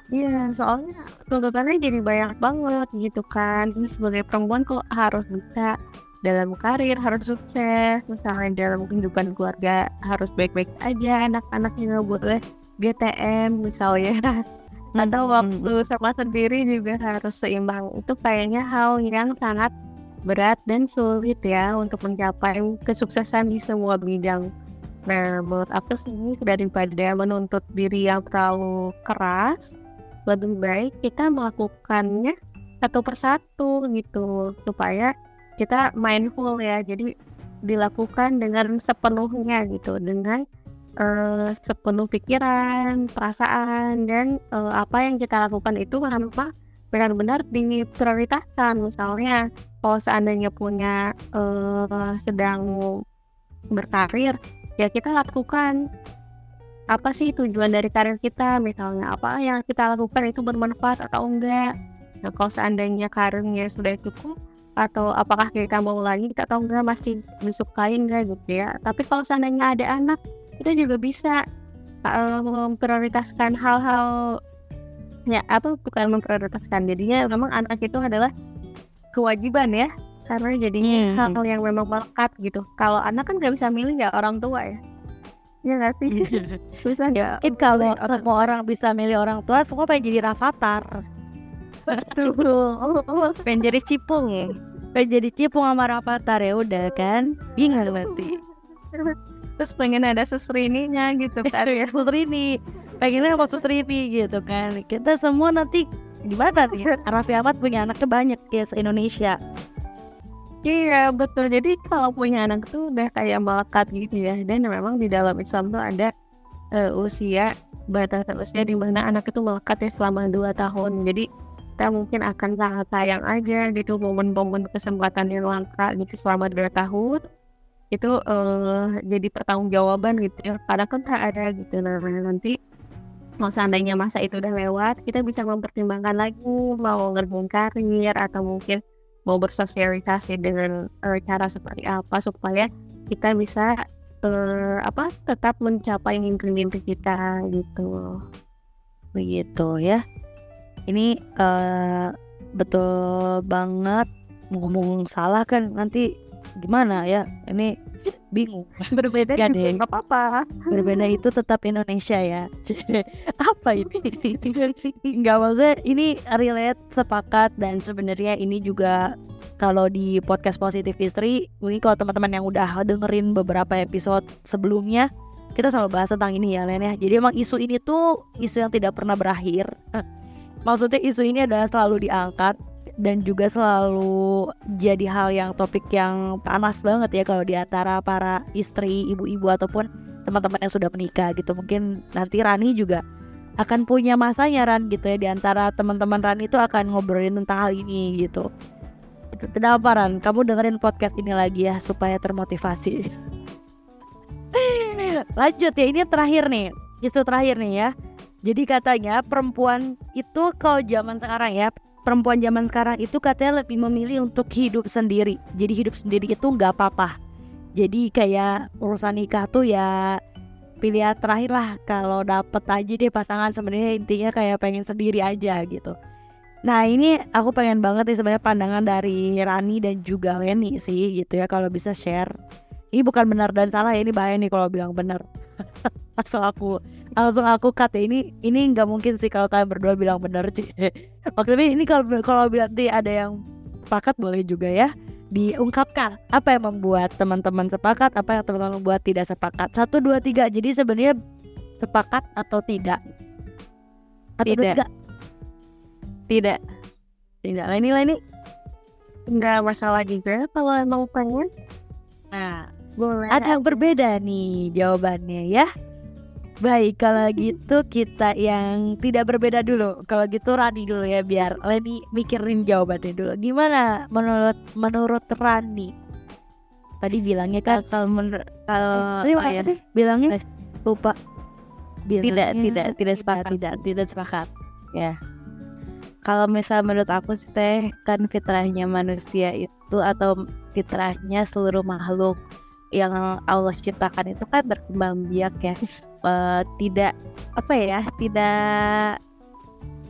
Iya, soalnya tuntutannya jadi banyak banget gitu kan. Ini sebagai perempuan kok harus bisa dalam karir, harus sukses, misalnya dalam kehidupan keluarga harus baik-baik aja, anak-anaknya nggak boleh G T M misalnya. Atau waktu sama sendiri juga harus seimbang. Itu kayaknya hal yang sangat berat dan sulit ya untuk mencapai kesuksesan di semua bidang. Nah, menurut aku sih daripada menuntut diri yang terlalu keras, lebih baik kita melakukannya satu persatu gitu, supaya kita mindful ya. Jadi dilakukan dengan sepenuhnya gitu, dengan uh, sepenuh pikiran, perasaan, dan uh, apa yang kita lakukan itu tanpa benar-benar diprioritaskan. Misalnya kalau seandainya punya uh, sedang berkarir, ya kita lakukan apa sih tujuan dari karir kita, misalnya apa yang kita lakukan itu bermanfaat atau enggak. Nah, kalau seandainya karirnya sudah cukup, atau apakah kita mau lagi atau enggak, masih disukai enggak gitu ya. Tapi kalau seandainya ada anak, kita juga bisa uh, memprioritaskan hal-hal ya apa bukan memprioritaskan, jadinya memang anak itu adalah kewajiban ya, karena jadinya Hmm. hal yang memang melekat gitu. Kalau anak kan nggak bisa milih ya orang tua ya, ya nggak sih? Susah nggak? Mungkin kalau semua orang bisa milih orang tua, semua pengen jadi Rafathar. Betul. Pengen jadi Cipung. Pengen jadi Cipung sama Rafathar, ya udah kan. Bingung nanti. Terus pengen ada Susrininya gitu kan ya. Susrini. Pengennya sama Susrini gitu kan. Kita semua nanti gimana nih? Raffi Ahmad punya anaknya banyak ya se-Indonesia. Iya betul, jadi kalau punya anak tuh udah kayak melekat gitu ya. Dan memang di dalam Islam tuh ada uh, usia, batasan usia di mana anak itu melekat ya selama dua tahun. Jadi kita mungkin akan sangat sayang aja gitu, momen-momen kesempatan yang langka gitu selama dua tahun itu uh, jadi pertanggungjawaban gitu ya. Kadang kan tak ada gitu. Nah nanti mau seandainya masa itu udah lewat, kita bisa mempertimbangkan lagi mau ngerjain karir atau mungkin mau bersosialisasi dengan uh, cara seperti apa supaya kita bisa uh, apa tetap mencapai mimpi-mimpi kita gitu. Begitu ya. Ini uh, betul banget. Ngomong salah kan nanti gimana ya? Ini bingung. Berbeda Gak juga deh. nggak apa-apa. Berbeda itu tetap Indonesia ya. Apa ini? Enggak, maksudnya ini relate, sepakat. Dan sebenarnya ini juga kalau di podcast Positif Istri, mungkin kalau teman-teman yang udah dengerin beberapa episode sebelumnya, kita selalu bahas tentang ini ya Len ya. Jadi emang isu ini tuh isu yang tidak pernah berakhir. Maksudnya isu ini adalah selalu diangkat dan juga selalu jadi hal yang topik yang panas banget ya kalau di antara para istri, ibu-ibu ataupun teman-teman yang sudah menikah gitu. Mungkin nanti Rani juga akan punya masanya Ran gitu ya, di antara teman-teman Rani itu akan ngobrolin tentang hal ini gitu. Kenapa Ran? Kamu dengerin podcast ini lagi ya supaya termotivasi. Lanjut ya, ini terakhir nih, isu terakhir nih ya. Jadi katanya perempuan itu kalau zaman sekarang ya, perempuan zaman sekarang itu katanya lebih memilih untuk hidup sendiri. Jadi hidup sendiri itu nggak apa-apa. Jadi kayak urusan nikah tuh ya pilihan terakhir lah. Kalau dapet aja deh pasangan, sebenarnya intinya kayak pengen sendiri aja gitu. Nah ini aku pengen banget nih sebenarnya pandangan dari Rani dan juga Leni sih gitu ya, kalau bisa share. Ini bukan benar dan salah ya, ini bahaya nih kalau bilang benar. langsung aku langsung aku cut ya, ini ini nggak mungkin sih kalau kalian berdua bilang benar. Maksudnya ini kalau kalau nanti ada yang sepakat boleh juga ya diungkapkan apa yang membuat teman-teman sepakat, apa yang teman-teman membuat tidak sepakat. Satu dua tiga. Jadi sebenarnya sepakat atau tidak? Atau Tidak. dua, tiga? Tidak. Tidak. Leni Leni. Nggak masalah juga kalau emang pengen. Nah, Boleh. ada yang berbeda nih jawabannya ya. Baik, kalau gitu kita yang tidak berbeda dulu. Kalau gitu Rani dulu ya, biar Leni mikirin jawabannya dulu. Gimana menurut menurut Rani? Tadi bilangnya kan Kalau menurut kalau Tadi oh apa ya, sih bilangnya? Lupa. tidak Bilangnya tidak tidak sepakat. tidak tidak sepakat. Ya. Kalau misal menurut aku sih teh, kan fitrahnya manusia itu atau fitrahnya seluruh makhluk yang Allah ciptakan itu kan berkembang biak ya. Uh, tidak apa ya tidak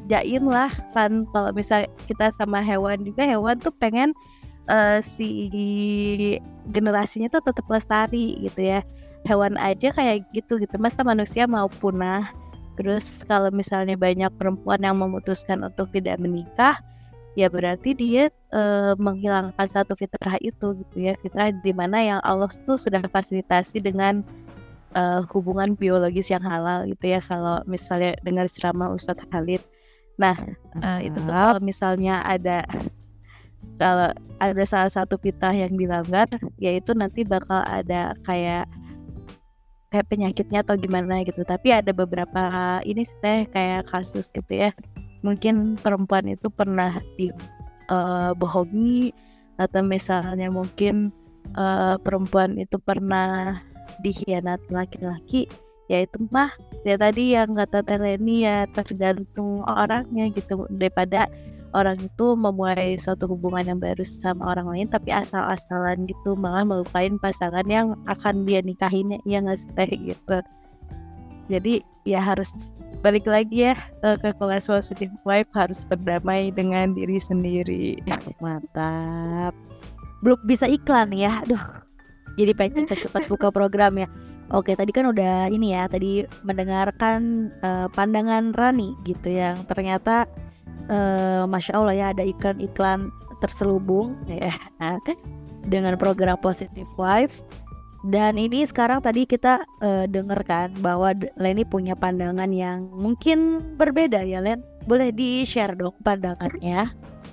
dikerjain lah kan. Kalau misal kita sama hewan juga, hewan tuh pengen uh, si generasinya tuh tetap lestari gitu ya. Hewan aja kayak gitu gitu, masa manusia mau punah. Terus kalau misalnya banyak perempuan yang memutuskan untuk tidak menikah, ya berarti dia uh, menghilangkan satu fitrah itu gitu ya, fitrah di mana yang Allah tuh sudah fasilitasi dengan Uh, hubungan biologis yang halal gitu ya, kalau misalnya dengar ceramah Ustadz Khalid. Nah uh, itu tuh kalau misalnya ada kalau ada salah satu fitrah yang dilanggar, yaitu nanti bakal ada kayak kayak penyakitnya atau gimana gitu. Tapi ada beberapa ini sih teh kayak kasus gitu ya, mungkin perempuan itu pernah dibohongi, uh, atau misalnya mungkin uh, perempuan itu pernah dikhianati laki-laki, ya itu mah ya tadi yang kata Teleni ya, tergantung orangnya gitu. Daripada orang itu memulai suatu hubungan yang baru sama orang lain tapi asal-asalan gitu, malah melupain pasangan yang akan dia nikahin, ya nggak sih teh gitu. Jadi ya harus balik lagi ya ke kelas positive wife, harus berdamai dengan diri sendiri. Mantap. Belum bisa iklan ya, aduh. Jadi pengen cepat buka program ya. Oke, tadi kan udah ini ya, tadi mendengarkan uh, pandangan Rani gitu, yang ternyata uh, Masya Allah ya, ada iklan-iklan terselubung ya dengan program Positive Wife. Dan ini sekarang tadi kita uh, dengarkan bahwa Leni punya pandangan yang mungkin berbeda ya Len. Boleh di-share dong pandangannya.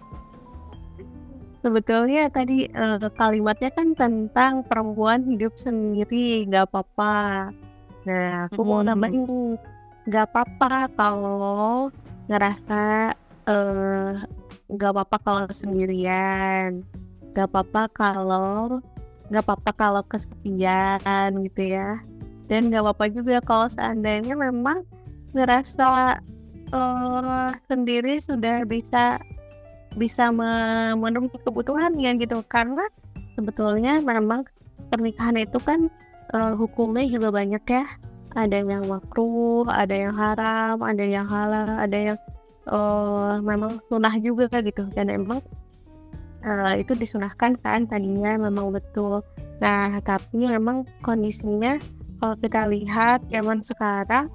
Sebetulnya tadi uh, kalimatnya kan tentang perempuan hidup sendiri, gak apa-apa. Nah, aku mau nambahin, gak apa-apa kalau ngerasa uh, gak apa-apa kalau sendirian, gak apa-apa kalau gak apa-apa kalau kesepian gitu ya. Dan gak apa-apa juga kalau seandainya memang ngerasa uh, sendiri sudah bisa bisa memenuhi kebutuhannya gitu. Karena sebetulnya memang pernikahan itu kan uh, hukumnya juga banyak ya, ada yang makruh, ada yang haram, ada yang halal, ada yang uh, memang sunnah juga gitu. Dan emang uh, itu disunahkan kan tadinya, memang betul. Nah tapi memang kondisinya kalau kita lihat zaman sekarang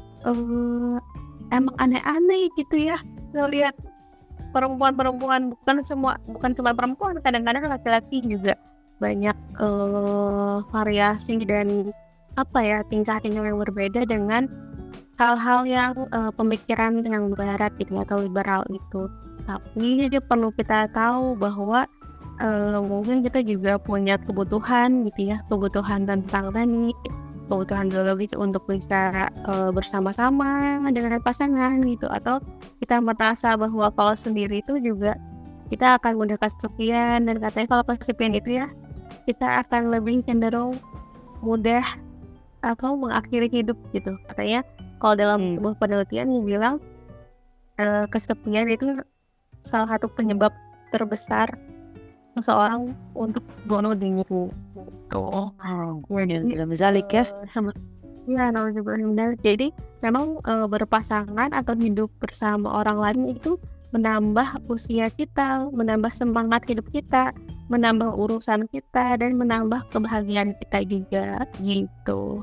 uh, emang aneh-aneh gitu ya ngelihat perempuan-perempuan, bukan semua, bukan cuma perempuan, kadang-kadang laki-laki juga banyak uh, variasi dan apa ya, tingkah-tingkah yang berbeda dengan hal-hal yang uh, pemikiran yang barat gitu atau liberal itu. Tapi jadi perlu kita tahu bahwa uh, mungkin kita juga punya kebutuhan gitu ya, kebutuhan tentang tani, kebutuhan biologis untuk bisa uh, bersama-sama dengan pasangan gitu. Atau kita merasa bahwa kalau sendiri itu juga kita akan mudah kesepian, dan katanya kalau kesepian itu ya kita akan lebih cenderung mudah atau mengakhiri hidup gitu. Katanya kalau dalam hmm. sebuah penelitian yang bilang uh, kesepian itu salah satu penyebab terbesar seseorang untuk bunuh diri. Oh, tidak menzalik ya. Ya, namanya benar. Jadi memang e, berpasangan atau hidup bersama orang lain itu menambah usia kita, menambah semangat hidup kita, menambah urusan kita, dan menambah kebahagiaan kita juga gitu.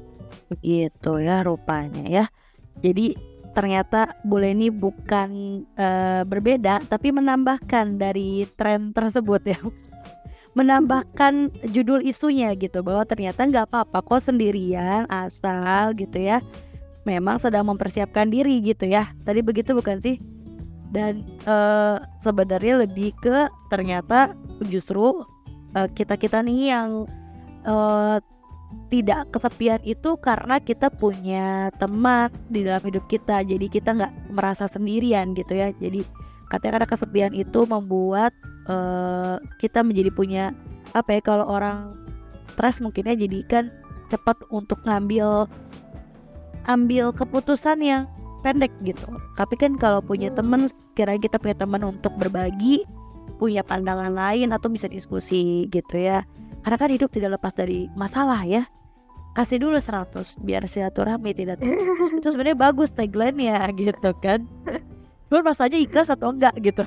Begitu ya rupanya ya. Jadi ternyata Bu Leni bukan e, berbeda, tapi menambahkan dari tren tersebut ya. Menambahkan judul isunya gitu, bahwa ternyata nggak apa-apa kok sendirian, asal gitu ya memang sedang mempersiapkan diri gitu ya. Tadi begitu bukan sih? Dan uh, sebenarnya lebih ke ternyata justru uh, kita-kita nih yang uh, tidak kesepian itu karena kita punya teman di dalam hidup kita, jadi kita nggak merasa sendirian gitu ya. Jadi katanya karena kesepian itu membuat uh, kita menjadi punya apa ya, kalau orang stres mungkinnya jadi kan cepat untuk ngambil ambil keputusan yang pendek gitu. Tapi kan kalau punya teman, kira-kira kita punya teman untuk berbagi, punya pandangan lain atau bisa diskusi gitu ya. Karena kan hidup tidak lepas dari masalah ya. Kasih dulu seratus biar silaturahmi tidak terputus. Itu sebenarnya bagus tagline-nya gitu kan. Cuman masanya ikhlas atau enggak gitu.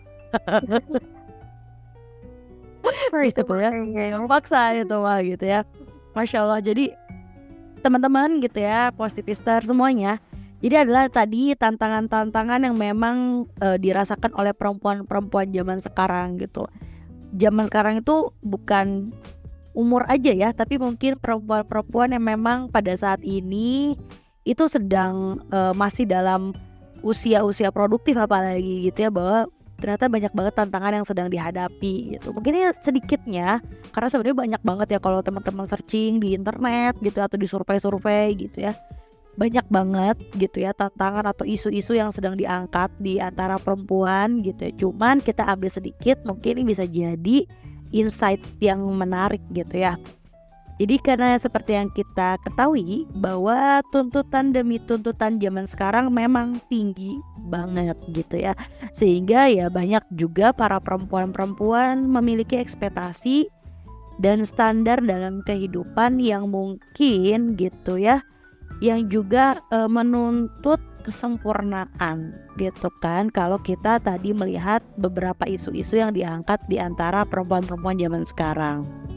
Gitu ya, paksa itu mah gitu ya. Masya Allah. Jadi teman-teman gitu ya, positivister semuanya, jadi adalah tadi tantangan-tantangan yang memang e, dirasakan oleh perempuan-perempuan zaman sekarang gitu. Zaman sekarang itu bukan umur aja ya, tapi mungkin perempuan-perempuan yang memang pada saat ini itu sedang e, masih dalam usia-usia produktif apalagi gitu ya, bahwa ternyata banyak banget tantangan yang sedang dihadapi gitu. Mungkin ya sedikitnya, karena sebenarnya banyak banget ya kalau teman-teman searching di internet gitu atau di survei-survei gitu ya, banyak banget gitu ya tantangan atau isu-isu yang sedang diangkat di antara perempuan gitu ya. Cuman kita ambil sedikit, mungkin ini bisa jadi insight yang menarik gitu ya. Jadi karena seperti yang kita ketahui bahwa tuntutan demi tuntutan zaman sekarang memang tinggi banget gitu ya. Sehingga ya banyak juga para perempuan-perempuan memiliki ekspektasi dan standar dalam kehidupan yang mungkin gitu ya, yang juga e, menuntut kesempurnaan gitu kan. Kalau kita tadi melihat beberapa isu-isu yang diangkat di antara perempuan-perempuan zaman sekarang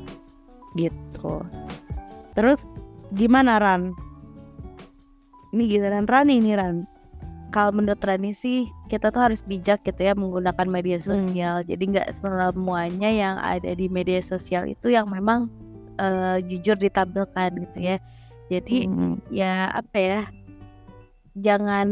gitu. Terus gimana Ran? Ini giliran Rani nih Ran. Kalau menurut Rani sih kita tuh harus bijak gitu ya menggunakan media sosial. Hmm. Jadi nggak semuanya yang ada di media sosial itu yang memang uh, jujur ditampilkan gitu ya. Jadi hmm. ya apa ya, jangan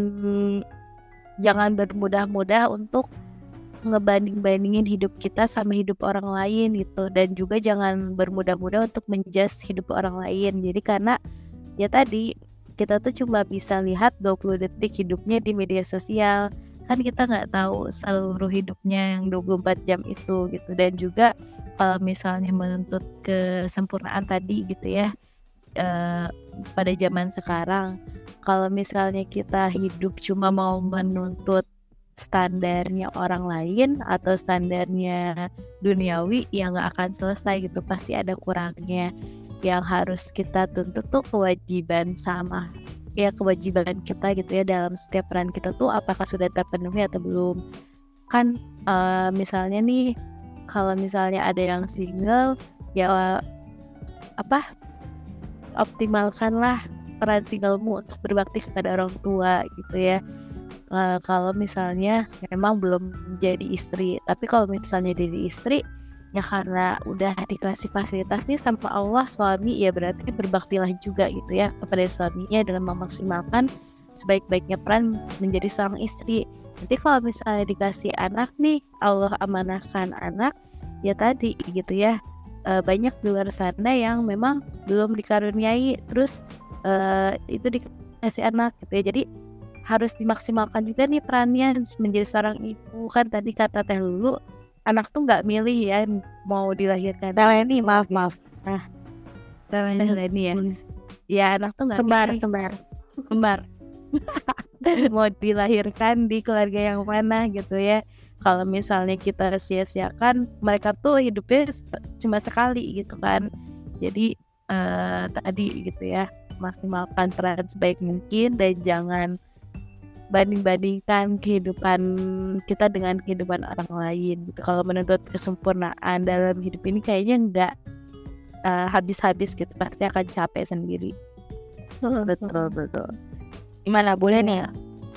jangan bermudah-mudah untuk ngebanding-bandingin hidup kita sama hidup orang lain gitu. Dan juga jangan bermudah-mudah untuk menjudge hidup orang lain. Jadi karena ya tadi kita tuh cuma bisa lihat dua puluh detik hidupnya di media sosial. Kan kita gak tahu seluruh hidupnya yang dua puluh empat jam itu gitu. Dan juga kalau misalnya menuntut kesempurnaan tadi gitu ya, eh, pada zaman sekarang, kalau misalnya kita hidup cuma mau menuntut standarnya orang lain atau standarnya duniawi, ya gak akan selesai gitu, pasti ada kurangnya. Yang harus kita tuntut tuh kewajiban sama ya kewajiban kita gitu ya dalam setiap peran kita tuh apakah sudah terpenuhi atau belum. Kan uh, misalnya nih, kalau misalnya ada yang single ya uh, apa optimalkanlah peran singlemu untuk berbakti kepada orang tua gitu ya. Uh, kalau misalnya memang belum jadi istri, tapi kalau misalnya jadi istri ya karena udah dikasih fasilitas nih sama Allah suami, ya berarti berbaktilah juga gitu ya kepada suaminya dengan memaksimalkan sebaik-baiknya peran menjadi seorang istri. Nanti kalau misalnya dikasih anak nih, Allah amanahkan anak, ya tadi gitu ya, uh, banyak di luar sana yang memang belum dikaruniai terus uh, itu dikasih anak gitu ya. Jadi harus dimaksimalkan juga nih perannya menjadi seorang ibu. Kan tadi kata Teh Lulu, anak tuh nggak milih ya mau dilahirkan. Teleni, maaf maaf. Nah, Teleni ya. Ya anak tuh nggak kembar, milih. kembar, kembar. Mau dilahirkan di keluarga yang mana gitu ya. Kalau misalnya kita sia-siakan, mereka tuh hidupnya cuma sekali gitu kan. Jadi uh, tadi gitu ya, maksimalkan peran sebaik mungkin dan jangan banding-bandingkan kehidupan kita dengan kehidupan orang lain gitu. Kalau menuntut kesempurnaan dalam hidup ini kayaknya enggak uh, habis-habis gitu, pasti akan capek sendiri. Betul betul. Gimana, boleh nih ya?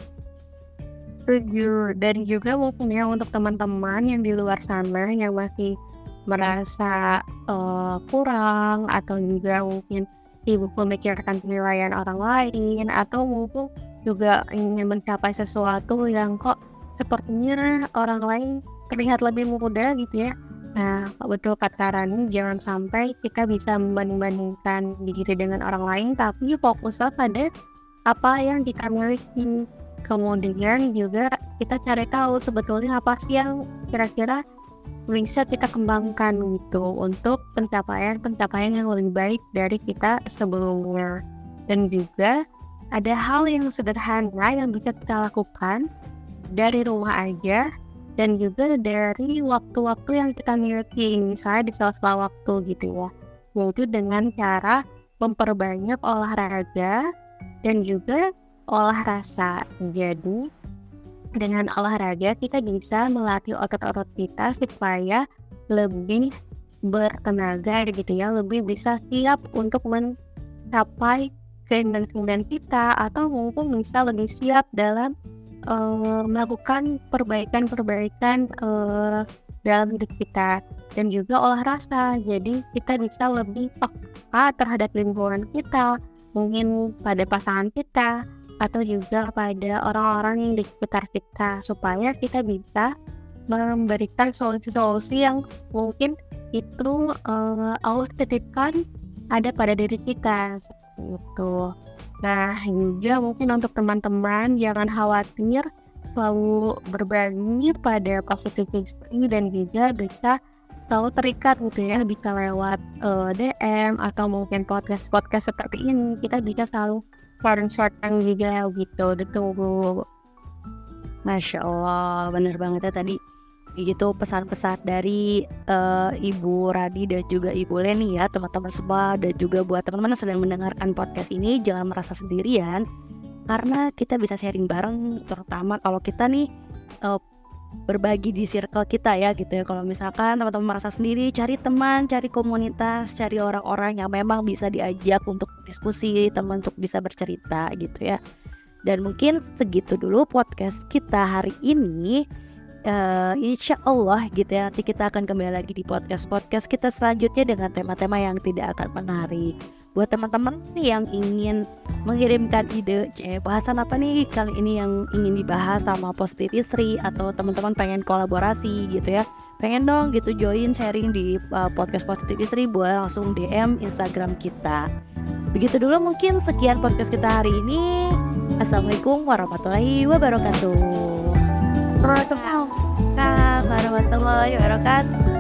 Setuju. Dan juga mungkin ya untuk teman-teman yang di luar sana yang masih merasa uh, kurang atau juga mungkin sibuk memikirkan penilaian orang lain atau mungkin juga ingin mencapai sesuatu yang kok sepertinya orang lain terlihat lebih mudah gitu ya. Nah, betul kata Rani, jangan sampai kita bisa membanding-bandingkan diri dengan orang lain, tapi fokuslah pada apa yang kita miliki. Kemudian juga kita cari tahu sebetulnya apa sih yang kira-kira bisa kita kembangkan gitu untuk pencapaian-pencapaian yang lebih baik dari kita sebelumnya. Dan juga ada hal yang sederhana yang bisa kita lakukan dari rumah aja dan juga dari waktu-waktu yang kita miliki, misalnya di sela-sela waktu gitu ya, yaitu dengan cara memperbanyak olahraga dan juga olah rasa. Jadi dengan olahraga kita bisa melatih otot-otot kita supaya lebih bertenaga gitu ya, lebih bisa siap untuk mencapai keinginan-keinginan kita, atau mungkin bisa lebih siap dalam uh, melakukan perbaikan-perbaikan uh, dalam hidup kita, dan juga olah rasa. Jadi kita bisa lebih peka terhadap lingkungan kita, mungkin pada pasangan kita atau juga pada orang-orang di sekitar kita, supaya kita bisa memberikan solusi-solusi yang mungkin itu uh, Allah titipkan ada pada diri kita seperti itu. Nah, juga mungkin untuk teman-teman jangan khawatir, selalu berbagi pada positivity dan juga bisa selalu terikat gitu ya, bisa lewat uh, D M atau mungkin podcast-podcast seperti ini, kita bisa selalu sharing-sharing juga gitu. Ditunggu. Masya Allah, bener banget ya tadi gitu pesan-pesan dari uh, Ibu Radi dan juga Ibu Leni ya, teman-teman semua, dan juga buat teman-teman yang sedang mendengarkan podcast ini, jangan merasa sendirian karena kita bisa sharing bareng, terutama kalau kita nih uh, berbagi di circle kita ya gitu ya. Kalau misalkan teman-teman merasa sendiri, cari teman, cari komunitas, cari orang-orang yang memang bisa diajak untuk diskusi, teman untuk bisa bercerita gitu ya. Dan mungkin segitu dulu podcast kita hari ini. Uh, insya Allah gitu ya, nanti kita akan kembali lagi di podcast-podcast kita selanjutnya dengan tema-tema yang tidak akan menarik. Buat teman-teman yang ingin mengirimkan ide, eh, bahasan apa nih kali ini yang ingin dibahas sama Positif Istri, atau teman-teman pengen kolaborasi gitu ya, pengen dong gitu join sharing di uh, podcast Positif Istri, boleh langsung D M Instagram kita. Begitu dulu mungkin sekian podcast kita hari ini. Assalamualaikum warahmatullahi wabarakatuh. Waalaikumsalam warahmatullahi wabarakatuh.